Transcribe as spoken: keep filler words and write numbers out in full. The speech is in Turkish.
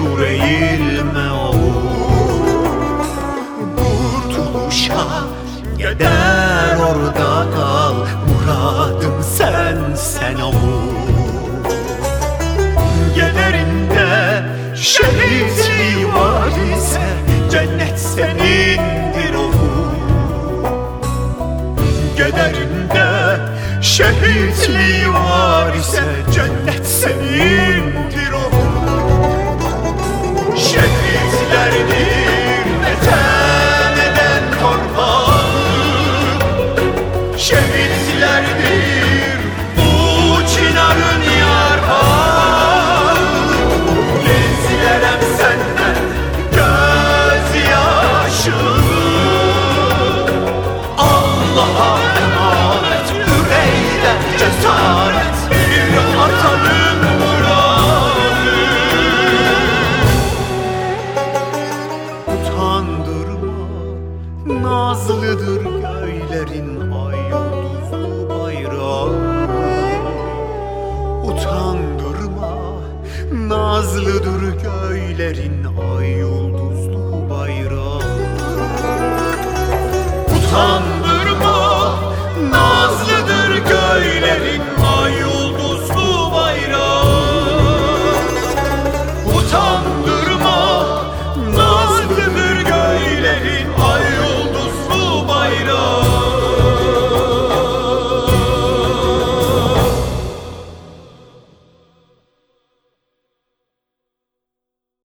dur eğilme oğul. Kurtuluşa gider orada kal, muradım sensen oğul. Giderinde şehitliği var ise cennet senindir oğul. Giderinde şehitliği var ise cennet senindir oğul. Şehitlerdir vatan eden torpağı, şehitlerdir bu çınarın yarpağı. Gezilerem senden gözyaşını, Allah'a emanet yüreğden cesaret bir atanın muradı. Utandırma, nazlıdır göylerin ay yıldızlı bayrağı. Utandırma, nazlıdır göylerin ay yıldızlı